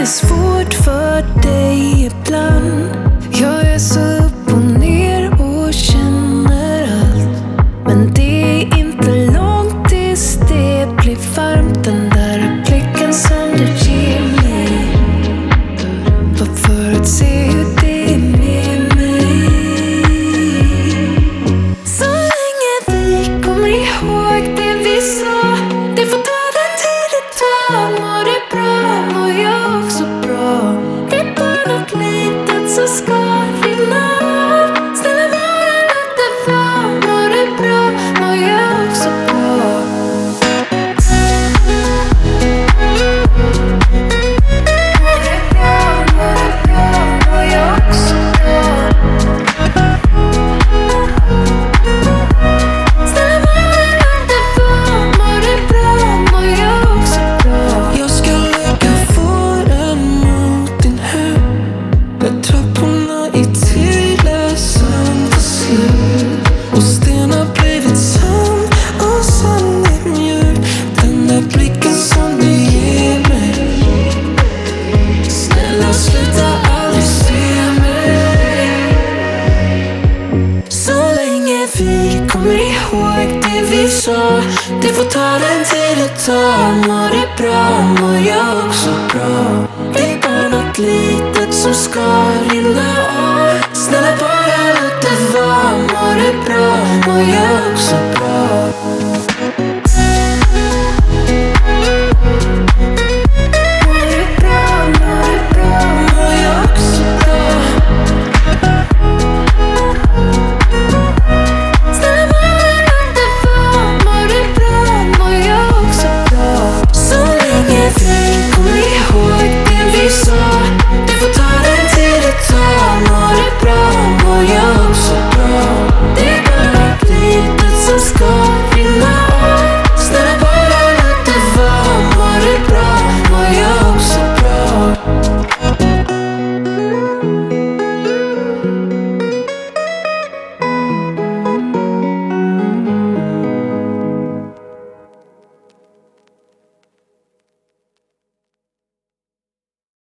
svårt för dig ibland. Jag är så upp och ner och känner allt. Men det är inte långt tills det blir varmt. Den där blicken som du ger mig, bara för att se hur det är med mig. Så länge vi kommer ihåg det vi sa, det får ta den tid det tar. Mår det bra, mår jag också bra. Det är bara något litet som ska rinna av. Snälla bara låt det vara. Mår det bra, mår jag också bra. Mår det bra, mår jag också bra. Snälla bara låt det vara. Mår det bra, mår jag också bra. Jag ska lägga våren mot din hud. Där trapporna i tillösen tar slut. Och sten har blivit sand och sand är mjuk. Den där blicken som du ger mig, snälla sluta aldrig se mig. Så länge vi kommer ihåg det vi sa, det får ta den tid det tar. Mår det bra, mår jag också bra. Det är bara något litet som ska rinna av. Snälla bara låt det vara.